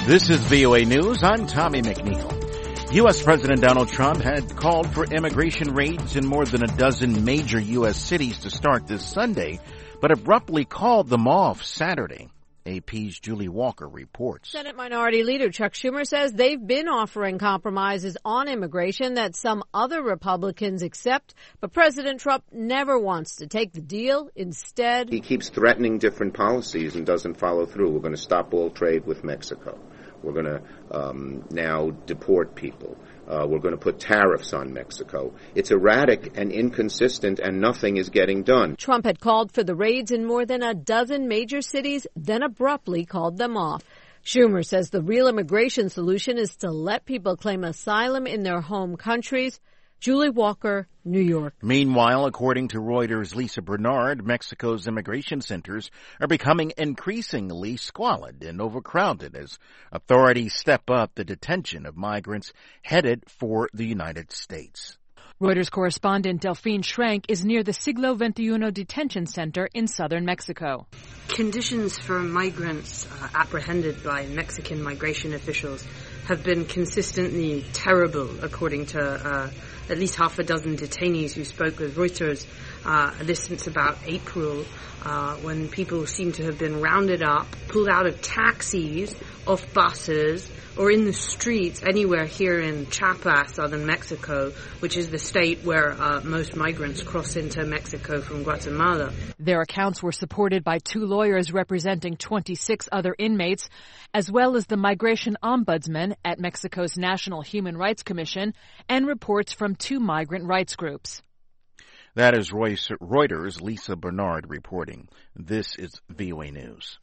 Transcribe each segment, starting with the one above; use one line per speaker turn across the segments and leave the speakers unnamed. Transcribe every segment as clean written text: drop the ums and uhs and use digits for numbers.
This is VOA News. I'm Tommy McNeil. U.S. President Donald Trump had called for immigration raids in more than a dozen major U.S. cities to start this Sunday, but abruptly called them off Saturday. AP's Julie Walker reports.
Senate Minority Leader Chuck Schumer says they've been offering compromises on immigration that some other Republicans accept, but President Trump never wants to take the deal. Instead,
he keeps threatening different policies and doesn't follow through. We're going to stop all trade with Mexico. We're going to now deport people. We're going to put tariffs on Mexico. It's erratic and inconsistent, and nothing is getting done.
Trump had called for the raids in more than a dozen major cities, then abruptly called them off. Schumer says the real immigration solution is to let people claim asylum in their home countries. Julie Walker, New York.
Meanwhile, according to Reuters' Lisa Bernard, Mexico's immigration centers are becoming increasingly squalid and overcrowded as authorities step up the detention of migrants headed for the United States.
Reuters correspondent Delphine Schrank is near the Siglo XXI detention center in southern Mexico.
Conditions for migrants apprehended by Mexican migration officials have been consistently terrible, according to at least half a dozen detainees who spoke with Reuters. This since about April, when people seem to have been rounded up, pulled out of taxis, off buses, or in the streets anywhere here in Chiapas, southern Mexico, which is the state where most migrants cross into Mexico from Guatemala.
Their accounts were supported by 2 lawyers representing 26 other inmates, as well as the migration ombudsman at Mexico's National Human Rights Commission, and reports from 2 migrant rights groups.
That is Reuters' Lisa Bernard reporting. This is VOA News.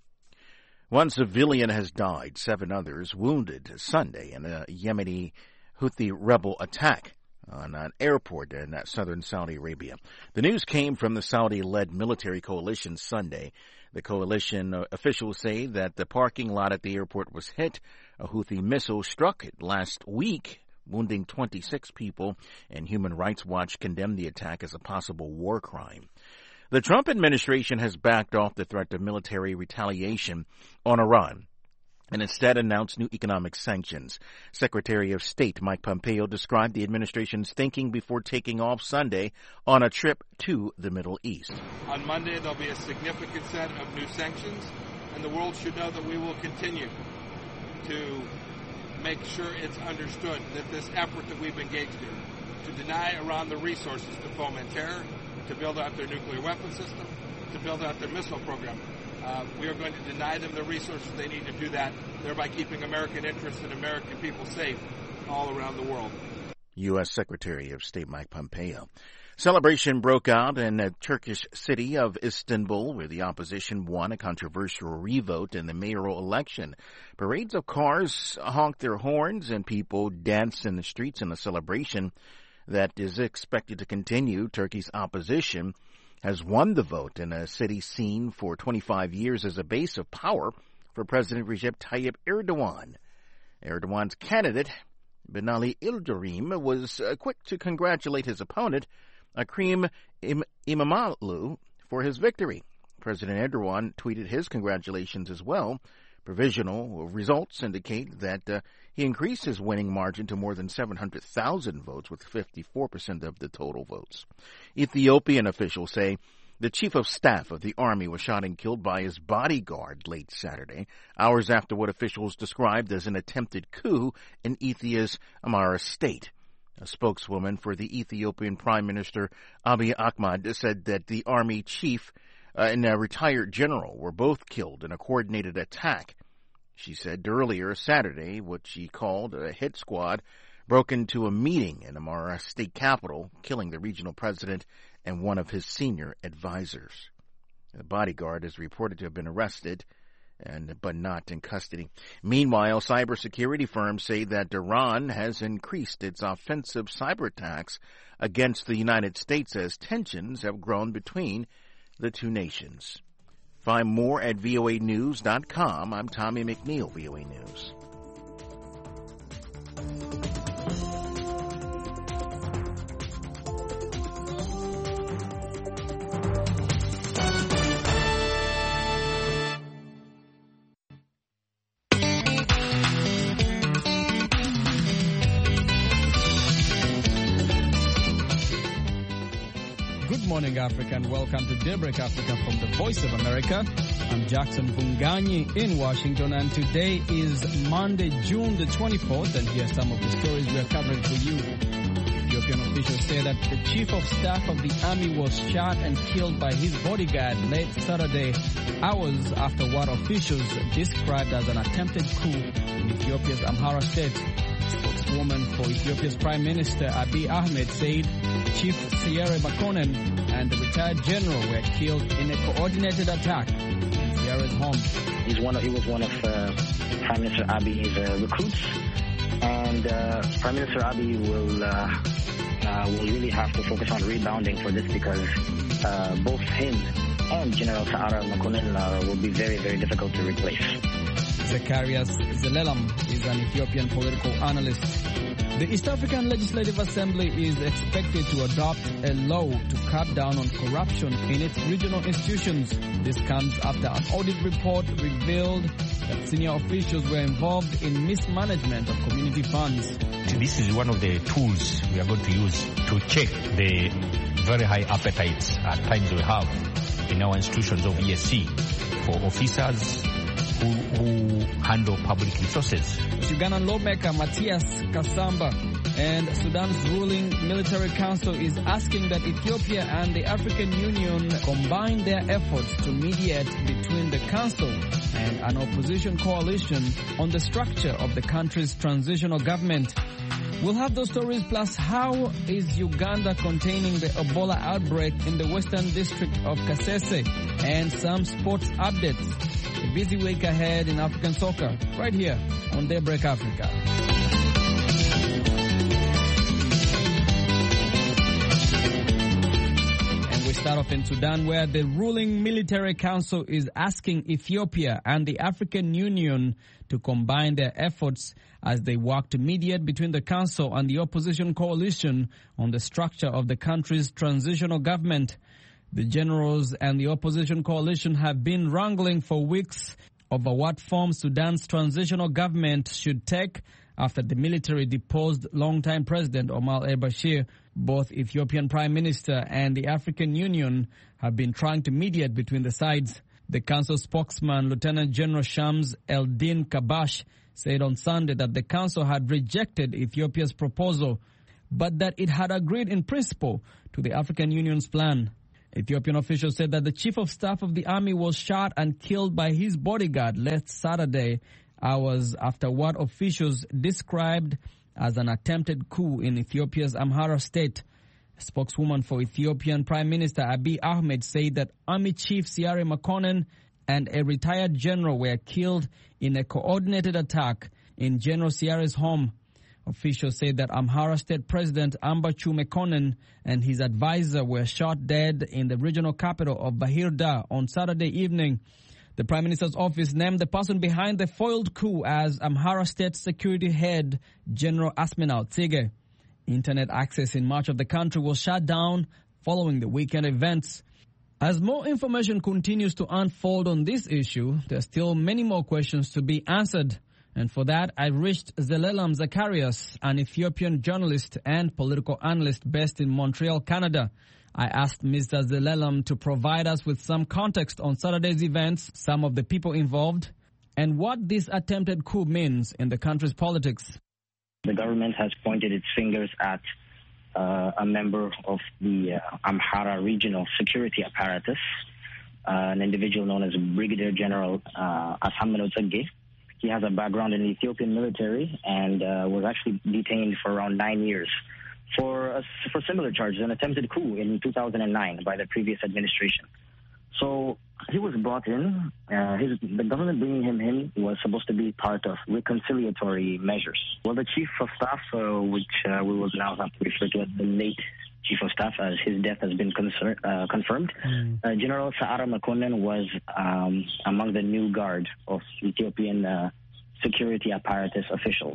1 civilian has died, 7 others wounded Sunday in a Yemeni Houthi rebel attack on an airport in southern Saudi Arabia. The news came from the Saudi-led military coalition Sunday. The coalition officials say that the parking lot at the airport was hit. A Houthi missile struck it last week, wounding 26 people, and Human Rights Watch condemned the attack as a possible war crime. The Trump administration has backed off the threat of military retaliation on Iran and instead announced new economic sanctions. Secretary of State Mike Pompeo described the administration's thinking before taking off Sunday on a trip to the Middle East.
On Monday, there'll be a significant set of new sanctions, and the world should know that we will continue to make sure it's understood that this effort that we've engaged in to deny Iran the resources to foment terror, to build out their nuclear weapon system, to build out their missile program. We are going to deny them the resources they need to do that, thereby keeping American interests and American people safe all around the world.
U.S. Secretary of State Mike Pompeo. Celebration broke out in the Turkish city of Istanbul, where the opposition won a controversial revote in the mayoral election. Parades of cars honked their horns and people danced in the streets in a celebration that is expected to continue. Turkey's opposition has won the vote in a city seen for 25 years as a base of power for President Recep Tayyip Erdogan. Erdogan's candidate, Binali Yildirim, was quick to congratulate his opponent, Ekrem İmamoğlu, for his victory. President Erdogan tweeted his congratulations as well. Provisional results indicate that he increased his winning margin to more than 700,000 votes, with 54% of the total votes. Ethiopian officials say the chief of staff of the army was shot and killed by his bodyguard late Saturday, hours after what officials described as an attempted coup in Ethiopia's Amhara state. A spokeswoman for the Ethiopian Prime Minister Abiy Ahmed said that the army chief and a retired general were both killed in a coordinated attack. She said earlier Saturday what she called a hit squad broke into a meeting in Amhara state capital, killing the regional president and one of his senior advisors. The bodyguard is reported to have been arrested, but not in custody. Meanwhile, cybersecurity firms say that Iran has increased its offensive cyber attacks against the United States as tensions have grown between the two nations. Find more at voanews.com. I'm Tommy McNeil, VOA News.
morning, Africa, and welcome to Daybreak Africa from the Voice of America. I'm Jackson Vunganyi in Washington, and today is Monday, June the 24th, and here are some of the stories we are covering for you. Ethiopian officials say that the chief of staff of the army was shot and killed by his bodyguard late Saturday, hours after what officials described as an attempted coup in Ethiopia's Amhara state. Spokeswoman for Ethiopia's Prime Minister Abiy Ahmed said Chief Sierre Makonnen and the retired general were killed in a coordinated attack in Sierre's home.
He was one of Prime Minister Abiy's recruits, and Prime Minister Abiy will really have to focus on rebounding for this because both him and General Sa'ara Makonnen will be very, very difficult to replace.
Zacharias Zelelam is an Ethiopian political analyst. The East African Legislative Assembly is expected to adopt a law to cut down on corruption in its regional institutions. This comes after an audit report revealed that senior officials were involved in mismanagement of community funds.
This is one of the tools we are going to use to check the very high appetites at times we have in our institutions of ESC for officers who handle public resources.
Ugandan lawmaker Matthias Kasamba and Sudan's ruling military council is asking that Ethiopia and the African Union combine their efforts to mediate between the council and an opposition coalition on the structure of the country's transitional government. We'll have those stories, plus how is Uganda containing the Ebola outbreak in the western district of Kasese, and some sports updates. A busy week ahead in African soccer, right here on Daybreak Africa. And we start off in Sudan, where the ruling military council is asking Ethiopia and the African Union to combine their efforts as they work to mediate between the council and the opposition coalition on the structure of the country's transitional government. The generals and the opposition coalition have been wrangling for weeks over what form Sudan's transitional government should take after the military deposed longtime President Omar al-Bashir. Both Ethiopian Prime Minister and the African Union have been trying to mediate between the sides. The council spokesman, Lieutenant General Shams Eldin Kabash, said on Sunday that the council had rejected Ethiopia's proposal, but that it had agreed in principle to the African Union's plan. Ethiopian officials said that the chief of staff of the army was shot and killed by his bodyguard last Saturday, hours after what officials described as an attempted coup in Ethiopia's Amhara state. A spokeswoman for Ethiopian Prime Minister Abiy Ahmed said that Army Chief Sierre Makonnen and a retired general were killed in a coordinated attack in General Sierre's home. Officials say that Amhara State President Ambachu Mekonnen and his advisor were shot dead in the regional capital of Bahir Dar on Saturday evening. The Prime Minister's office named the person behind the foiled coup as Amhara State Security Head General Asminal Tsege. Internet access in much of the country was shut down following the weekend events. As more information continues to unfold on this issue, there are still many more questions to be answered. And for that, I reached Zelelam Zacharias, an Ethiopian journalist and political analyst based in Montreal, Canada. I asked Mr. Zelelam to provide us with some context on Saturday's events, some of the people involved, and what this attempted coup means in the country's politics.
The government has pointed its fingers at a member of the Amhara regional security apparatus, an individual known as Brigadier General Asminal Tsege. He has a background in the Ethiopian military and was actually detained for around 9 years for similar charges, an attempted coup in 2009 by the previous administration. So he was brought in. The government bringing him in was supposed to be part of reconciliatory measures. Well, the chief of staff, which we will now have to refer to as the late chief of staff, as his death has been confirmed. General Sa'ara Makonnen was among the new guard of Ethiopian security apparatus officials.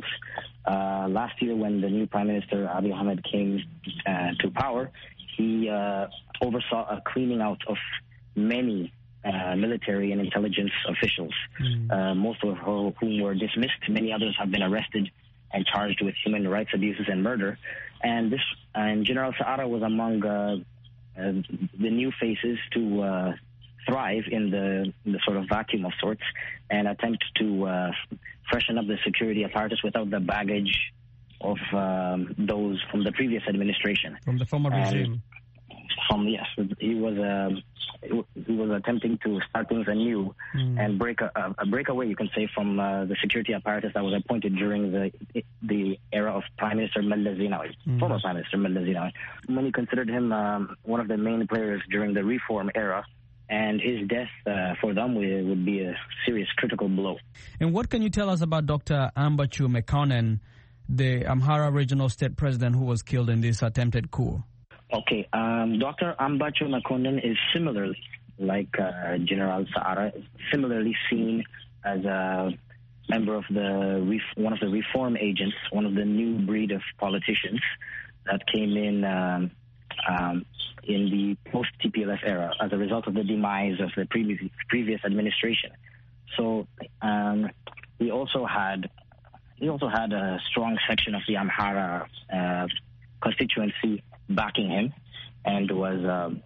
Last year, when the new Prime Minister Abiy Ahmed came to power, he oversaw a cleaning out of many military and intelligence officials, most of whom were dismissed. Many others have been arrested and charged with human rights abuses and murder. And General Sa'ara was among the new faces to thrive in the sort of vacuum of sorts and attempt to freshen up the security apparatus without the baggage of those from the previous administration.
From the former regime.
He was attempting to start things anew and break away, you can say, from the security apparatus that was appointed during the era of Prime Minister Meles Zenawi, former Prime Minister Meles Zenawi. Many considered him one of the main players during the reform era, and his death for them would be a serious critical blow.
And what can you tell us about Dr. Ambachew Mekonnen, the Amhara Regional State President who was killed in this attempted coup?
Okay, Dr. Ambachew Mekonnen is similarly, like General Saara, similarly seen as a member of one of the reform agents, one of the new breed of politicians that came in the post-TPLF era as a result of the demise of the previous administration. So he also had a strong section of the Amhara constituency backing him, and was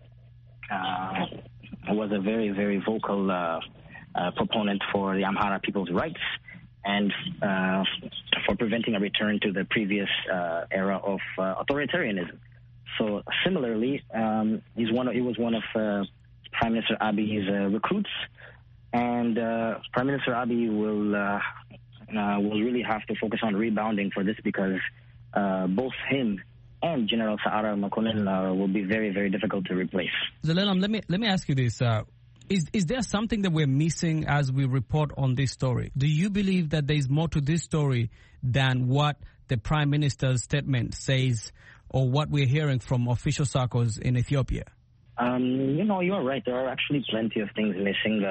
a very, very vocal proponent for the Amhara people's rights and for preventing a return to the previous era of authoritarianism. So similarly, he was one of Prime Minister Abiy's recruits, and Prime Minister Abiy will really have to focus on rebounding for this, because both him and General Saara Mekonnen will be very, very difficult to replace.
Zelelam, let me ask you this. Is there something that we're missing as we report on this story? Do you believe that there is more to this story than what the Prime Minister's statement says or what we're hearing from official circles in Ethiopia?
You're right. There are actually plenty of things missing.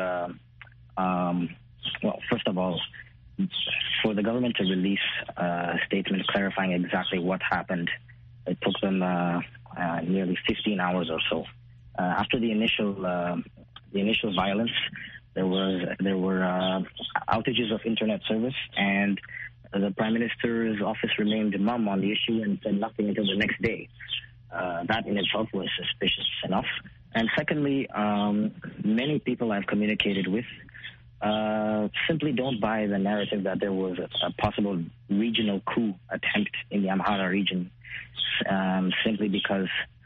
Well, first of all, for the government to release a statement clarifying exactly what happened, it took them nearly 15 hours or so. After the initial violence, there were outages of internet service, and the Prime Minister's office remained mum on the issue and said nothing until the next day. That in itself was suspicious enough. And secondly, many people I've communicated with simply don't buy the narrative that there was a possible regional coup attempt in the Amhara region, simply because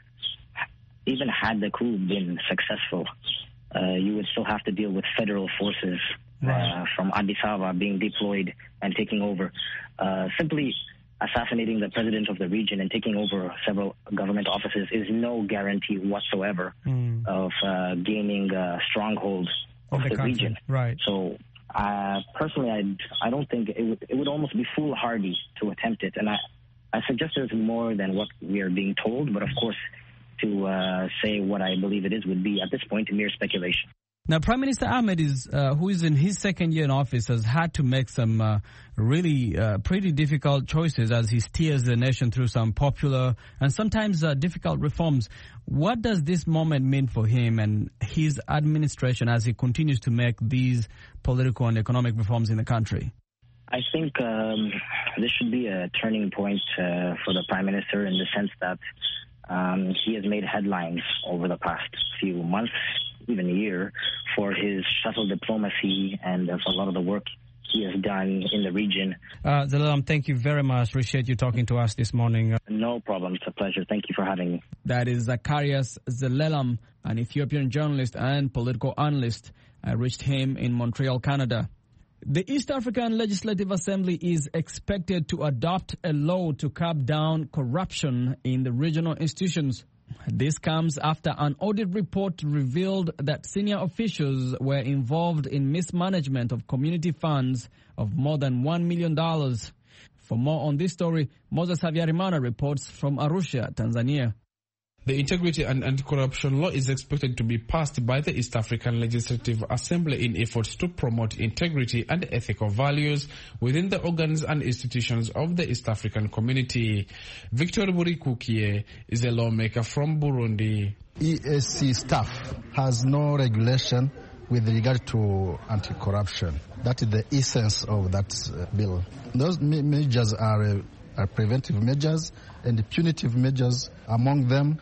even had the coup been successful, you would still have to deal with federal forces from Addis Ababa being deployed and taking over. Simply assassinating the president of the region and taking over several government offices is no guarantee whatsoever of gaining a stronghold of the region.
Right.
So personally, I don't think it would almost be foolhardy to attempt it. And I suggest there's more than what we are being told, but of course, to say what I believe it is would be, at this point, mere speculation.
Now, Prime Minister Ahmed, who is in his second year in office, has had to make some really pretty difficult choices as he steers the nation through some popular and sometimes difficult reforms. What does this moment mean for him and his administration as he continues to make these political and economic reforms in the country?
I think this should be a turning point for the Prime Minister, in the sense that he has made headlines over the past few months, even a year, for his shuttle diplomacy and for a lot of the work he has done in the region.
Zelelam, thank you very much. Appreciate you talking to us this morning.
No problem. It's a pleasure. Thank you for having me.
That is Zacharias Zelelam, an Ethiopian journalist and political analyst. I reached him in Montreal, Canada. The East African Legislative Assembly is expected to adopt a law to curb down corruption in the regional institutions. This comes after an audit report revealed that senior officials were involved in mismanagement of community funds of more than $1 million. For more on this story, Moses Havyarimana reports from Arusha, Tanzania.
The Integrity and Anti-Corruption Law is expected to be passed by the East African Legislative Assembly in efforts to promote integrity and ethical values within the organs and institutions of the East African community. Victor Burikukie is a lawmaker from Burundi.
EAC staff has no regulation with regard to anti-corruption. That is the essence of that bill. Those measures are preventive measures and punitive measures, among them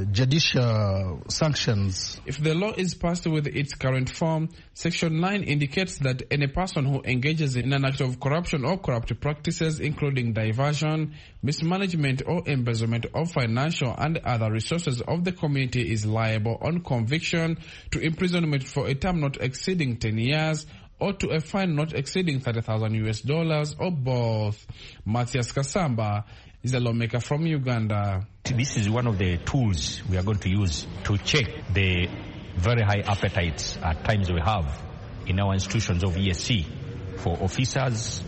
judicial sanctions.
If the law is passed with its current form, Section 9 indicates that any person who engages in an act of corruption or corrupt practices, including diversion, mismanagement or embezzlement of financial and other resources of the community, is liable on conviction to imprisonment for a term not exceeding 10 years or to a fine not exceeding $30,000 or both. Matthias Kasamba is a lawmaker from Uganda.
This is one of the tools we are going to use to check the very high appetites at times we have in our institutions of ESC for officers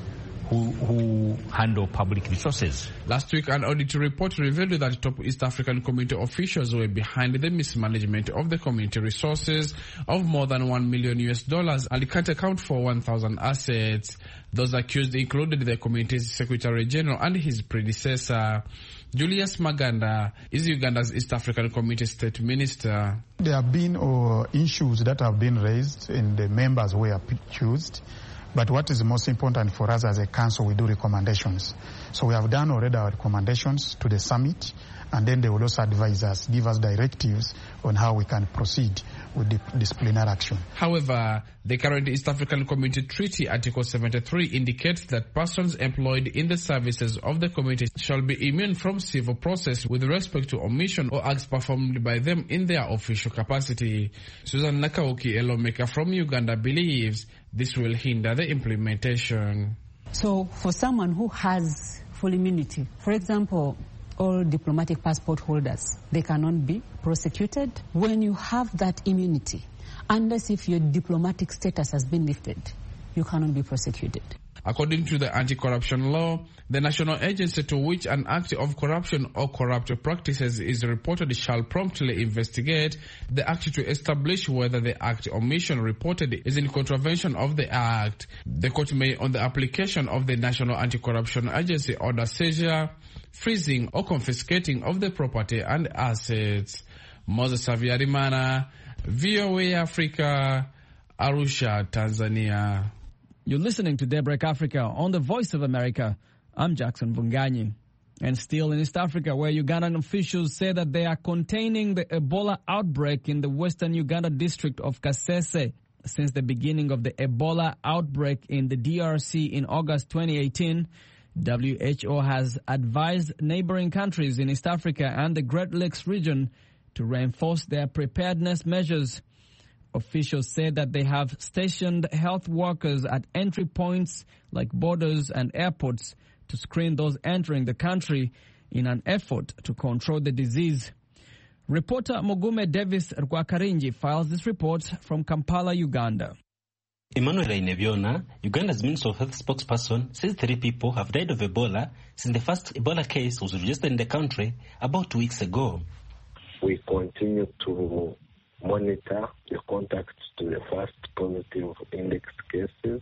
who handle public resources.
Last week, an audit report revealed that top East African community officials were behind the mismanagement of the community resources of more than $1 million and can't account for 1,000 assets. Those accused included the community's Secretary General and his predecessor. Julius Maganda is Uganda's East African Community State Minister.
There have been issues that have been raised and the members were accused. But what is most important for us as a council, we do recommendations. So we have done already our recommendations to the summit, and then they will also advise us, give us directives on how we can proceed with the disciplinary action.
However, the current East African Community Treaty, Article 73, indicates that persons employed in the services of the community shall be immune from civil process with respect to omission or acts performed by them in their official capacity. Susan Nakaoki, a lawmaker from Uganda, believes this will hinder the implementation.
So for someone who has full immunity, for example, all diplomatic passport holders, they cannot be prosecuted. When you have that immunity, unless if your diplomatic status has been lifted, you cannot be prosecuted.
According to the anti-corruption law, the national agency to which an act of corruption or corrupt practices is reported shall promptly investigate the act to establish whether the act omission reported is in contravention of the act. The court may, on the application of the National Anti-Corruption Agency, order seizure, freezing or confiscating of the property and assets. Moses Saviarimana, VOA Africa, Arusha, Tanzania.
You're listening to Daybreak Africa on the Voice of America. I'm Jackson Vunganyi. And still in East Africa, where Ugandan officials say that they are containing the Ebola outbreak in the western Uganda district of Kasese. Since the beginning of the Ebola outbreak in the DRC in August 2018, WHO has advised neighboring countries in East Africa and the Great Lakes region to reinforce their preparedness measures. Officials say that they have stationed health workers at entry points like borders and airports to screen those entering the country in an effort to control the disease. Reporter Mugume Davis Rwakarinji files this report from Kampala, Uganda.
Emmanuel Ainebiona, Uganda's Minister of Health spokesperson, says 3 people have died of Ebola since the first Ebola case was registered in the country about 2 weeks ago.
We continue to monitor the contacts to the first positive index cases.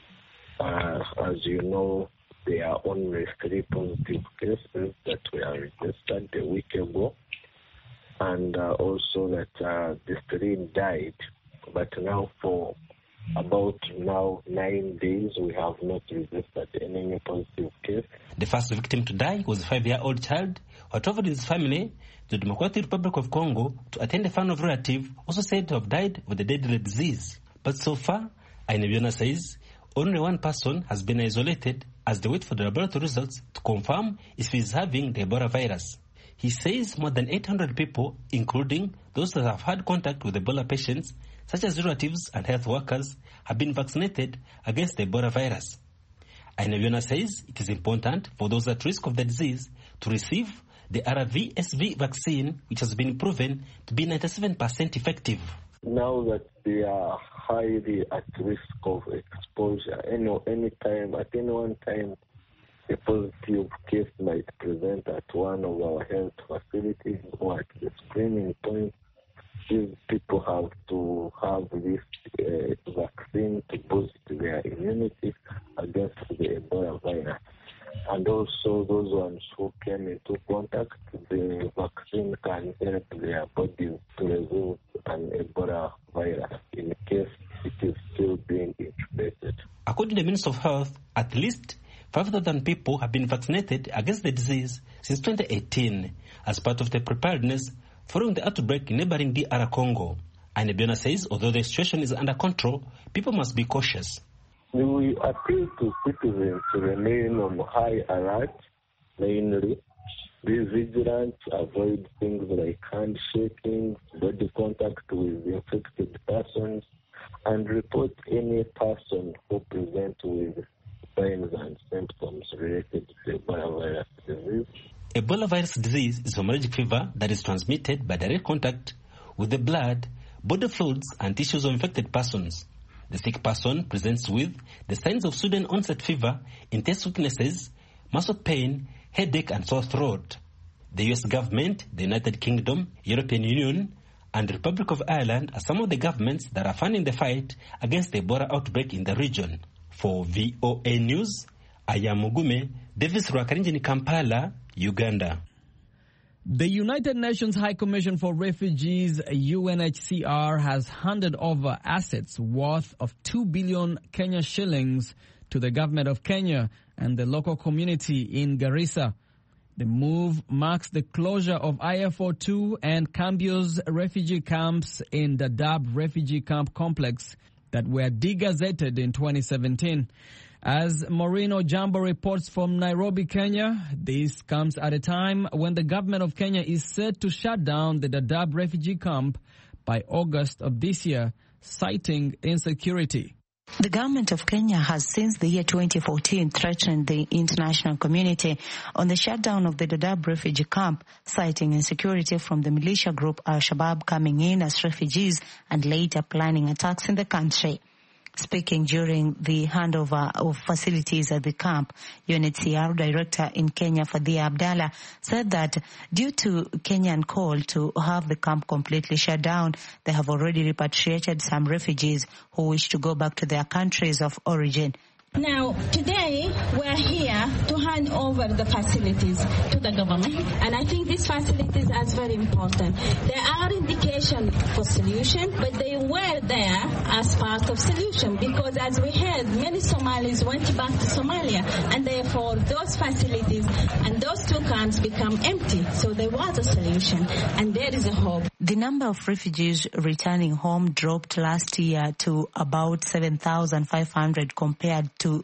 As you know, there are only 3 positive cases that were registered a week ago, and also that the 3 died. But now for about 9 days, we have not registered any new positive case.
The first victim to die was a 5-year-old child who traveled with his family to the Democratic Republic of Congo to attend a funeral of a relative also said to have died with the deadly disease. But so far, Ainebiona says only 1 person has been isolated as they wait for the laboratory results to confirm if he is having the Ebola virus. He says more than 800 people, including those that have had contact with Ebola patients, such as relatives and health workers, have been vaccinated against the Ebola virus. Ainebiona says it is important for those at risk of the disease to receive the RSV vaccine, which has been proven to be 97% effective.
Now that they are highly at risk of exposure, at any one time, a positive case might present at one of our health facilities or at the screening point. These people have to have this vaccine to boost their immunity against the Ebola virus. And also those ones who came into contact, the vaccine can help their bodies to resist an Ebola virus in case it is still being incubated.
According to the Minister of Health, at least 5,000 people have been vaccinated against the disease since 2018 as part of the preparedness following the outbreak in neighboring DR Congo. Anabiona says although the situation is under control, people must be cautious.
We appeal to citizens to remain on high alert, mainly be vigilant, avoid things like handshaking, body contact with infected persons, and report any person who presents with signs and symptoms related to Ebola virus disease.
Ebola virus disease is hemorrhagic fever that is transmitted by direct contact with the blood, body fluids, and tissues of infected persons. The sick person presents with the signs of sudden onset fever, intense weaknesses, muscle pain, headache, and sore throat. The US government, the United Kingdom, European Union, and the Republic of Ireland are some of the governments that are funding the fight against the Ebola outbreak in the region. For VOA News, I am Mugume, Davis Rwakarinjini, Kampala, Uganda.
The United Nations High Commission for Refugees, UNHCR, has handed over assets worth of 2 billion Kenya shillings to the government of Kenya and the local community in Garissa. The move marks the closure of IFO2 and Cambio's refugee camps in the Dadaab refugee camp complex that were degazetted in 2017. As Maureen Ojambo reports from Nairobi, Kenya, this comes at a time when the government of Kenya is set to shut down the Dadaab refugee camp by August of this year, citing insecurity.
The government of Kenya has since the year 2014 threatened the international community on the shutdown of the Dadaab refugee camp, citing insecurity from the militia group Al-Shabaab coming in as refugees and later planning attacks in the country. Speaking during the handover of facilities at the camp, UNHCR Director in Kenya, Fadhia Abdallah, said that due to Kenyan call to have the camp completely shut down, they have already repatriated some refugees who wish to go back to their countries of origin.
Now, today, we're here to hand over the facilities to the government, and I think these facilities are very important. They are indication for solution, but they were there as part of solution, because as we heard, many Somalis went back to Somalia, and therefore those facilities and those two camps become empty. So there was a solution, and there is a hope.
The number of refugees returning home dropped last year to about 7,500 compared to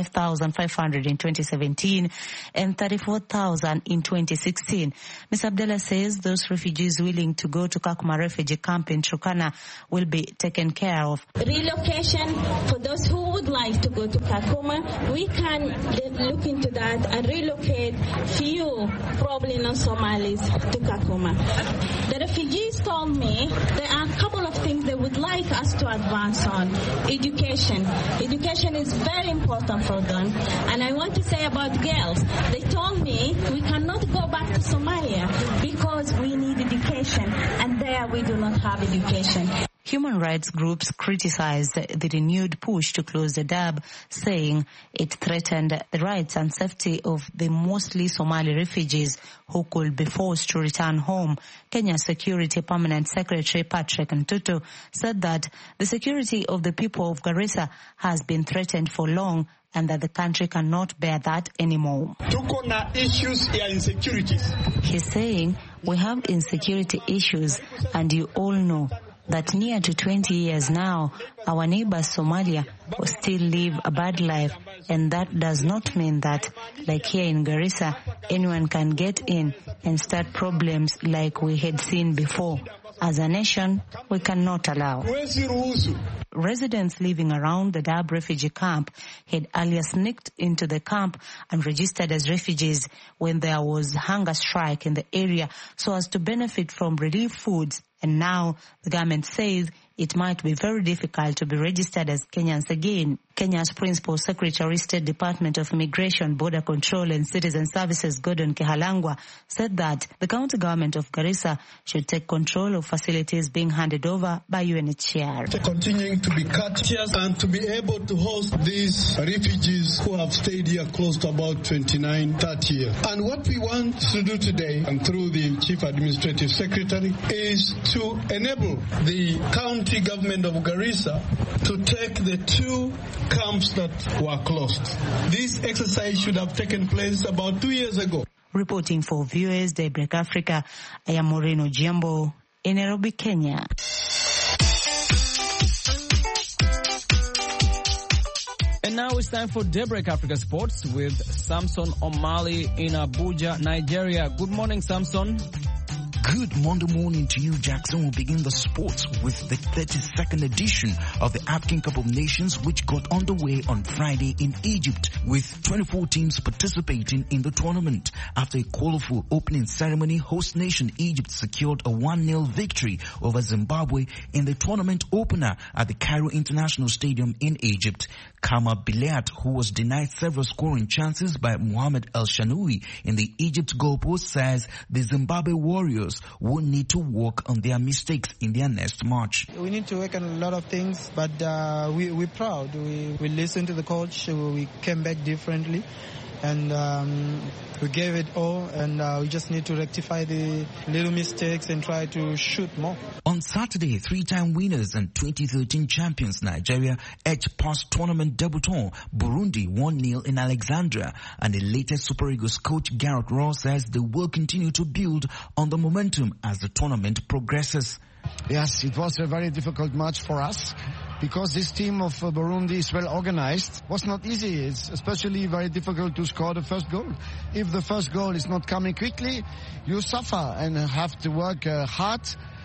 35,500 in 2017 and 34,000 in 2016. Ms. Abdallah says those refugees willing to go to Kakuma refugee camp in Turkana will be taken care of.
Relocation for those who would like to go to Kakuma, we can look into that and relocate few probably non-Somalis to Kakuma. The refugees told me there are a couple of things they would like us to advance on. Education. Education is very important for them. And I want to say about girls, they told me we cannot go back to Somalia because we need education, and there we do not have education.
Human rights groups criticized the renewed push to close the Dadaab, saying it threatened the rights and safety of the mostly Somali refugees who could be forced to return home. Kenya's Security Permanent Secretary Patrick Ntutu said that the security of the people of Garissa has been threatened for long and that the country cannot bear that anymore. He's saying we have insecurity issues, and you all know that near to 20 years now, our neighbor Somalia will still live a bad life, and that does not mean that, like here in Garissa, anyone can get in and start problems like we had seen before. As a nation, we cannot allow. Residents living around the Dadaab refugee camp had earlier sneaked into the camp and registered as refugees when there was hunger strike in the area so as to benefit from relief foods. And now the government says it might be very difficult to be registered as Kenyans again. Kenya's Principal Secretary, State Department of Immigration, Border Control and Citizen Services, Gordon Kihalangwa, said that the county government of Garissa should take control of facilities being handed over by UNHCR.
Continuing to be courteous and to be able to host these refugees who have stayed here close to about 29, 30 years. And what we want to do today, and through the Chief Administrative Secretary, is to enable the county government of Garissa to take the 2 camps that were closed. This exercise should have taken place about 2 years ago.
Reporting for viewers, Daybreak Africa, I am Moreno Jiambo in Nairobi, Kenya.
And now it's time for Daybreak Africa Sports with Samson Omali in Abuja, Nigeria. Good morning, Samson.
Good Monday morning to you, Jackson. We'll begin the sports with the 32nd edition of the African Cup of Nations, which got underway on Friday in Egypt, with 24 teams participating in the tournament. After a colorful opening ceremony, host nation Egypt secured a 1-0 victory over Zimbabwe in the tournament opener at the Cairo International Stadium in Egypt. Kama Bilat, who was denied several scoring chances by Mohamed El Shanoui in the Egypt goalpost, says the Zimbabwe Warriors will need to work on their mistakes in their next match.
We need to work on a lot of things, but we're proud. We listened to the coach. We came back differently, and we gave it all, and we just need to rectify the little mistakes and try to shoot more.
On Saturday, 3-time winners and 2013 champions Nigeria edged past tournament debutant Burundi 1-0 in Alexandria, and the latest Super Eagles coach Gareth Ross says they will continue to build on the momentum as the tournament progresses.
Yes, it was a very difficult match for us, because this team of Burundi is well organized. It was not easy. It's especially very difficult to score the first goal. If the first goal is not coming quickly, you suffer and have to work hard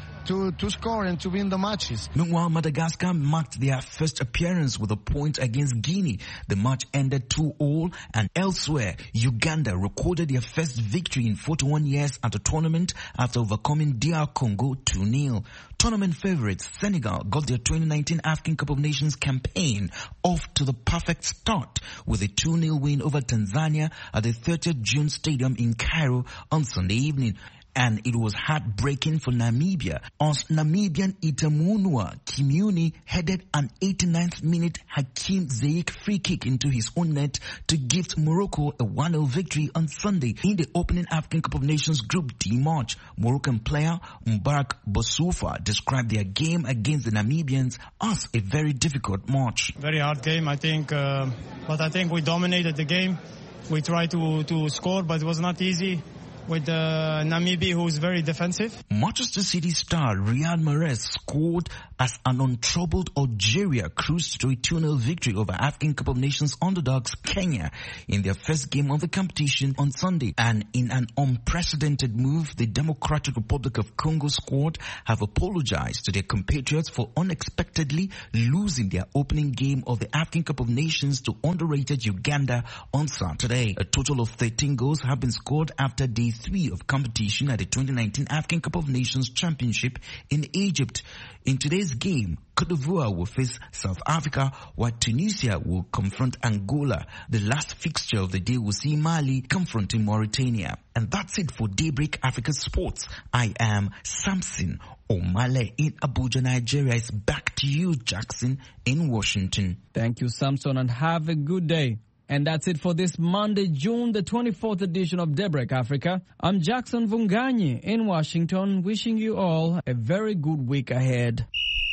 to score and to win the matches.
Meanwhile, Madagascar marked their first appearance with a point against Guinea. The match ended 2-2, and elsewhere, Uganda recorded their first victory in 41 years at the tournament after overcoming DR Congo 2-0. Tournament favorites Senegal got their 2019 African Cup of Nations campaign off to the perfect start with a 2-0 win over Tanzania at the 30th June Stadium in Cairo on Sunday evening. And it was heartbreaking for Namibia as Namibian Itamunwa Kimuni headed an 89th minute Hakim Ziyech free kick into his own net to gift Morocco a 1-0 victory on Sunday in the opening African Cup of Nations Group D match. Moroccan player Mbarak Boussoufa described their game against the Namibians as a very difficult match.
Very hard game, I think, but I think we dominated the game. We tried to score, but it was not easy with Namibia, who is very defensive.
Manchester City star Riyad Mahrez scored as an untroubled Algeria cruised to a 2-0 victory over African Cup of Nations underdogs Kenya in their first game of the competition on Sunday. And in an unprecedented move, the Democratic Republic of Congo squad have apologized to their compatriots for unexpectedly losing their opening game of the African Cup of Nations to underrated Uganda on Saturday. A total of 13 goals have been scored after day 3 of competition at the 2019 African Cup of Nations Championship in Egypt. In today's game, Cote d'Ivoire will face South Africa, while Tunisia will confront Angola. The last fixture of the day will see Mali confronting Mauritania. And that's it for Daybreak Africa Sports. I am Samson Omale in Abuja, Nigeria. It's back to you, Jackson, in Washington.
Thank you, Samson, and have a good day. And that's it for this Monday, June the 24th edition of Daybreak Africa. I'm Jackson Vunganyi in Washington, wishing you all a very good week ahead.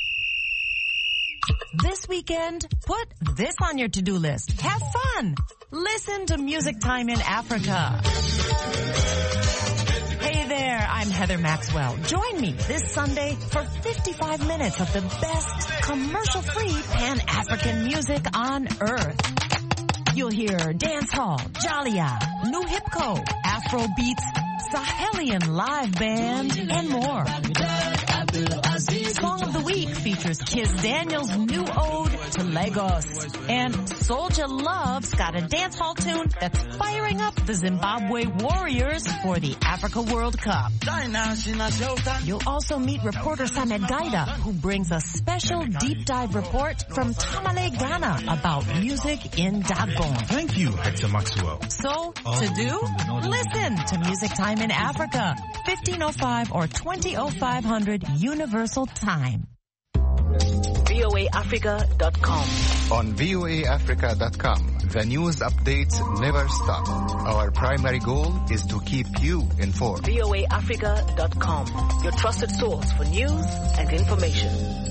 This weekend, put this on your to-do list. Have fun. Listen to Music Time in Africa. Hey there, I'm Heather Maxwell. Join me this Sunday for 55 minutes of the best commercial-free Pan-African music on earth. You'll hear dancehall, Jalia, New Hipco, Afro beats, Sahelian live band, and more. Song of the Week features Kiss Daniel's new ode to Lagos. And Soulja Love's got a dancehall tune that's firing up the Zimbabwe Warriors for the Africa World Cup. You'll also meet reporter Samed Gaida, who brings a special deep dive report from Tamale, Ghana about music in Dagon.
Thank you, Hector Maxwell.
So, to do? Listen to Music Time in Africa, 1505 or 200500 Universal Time.
VOAAfrica.com.
On VOAAfrica.com, the news updates never stop. Our primary goal is to keep you informed.
VOAAfrica.com, your trusted source for news and information.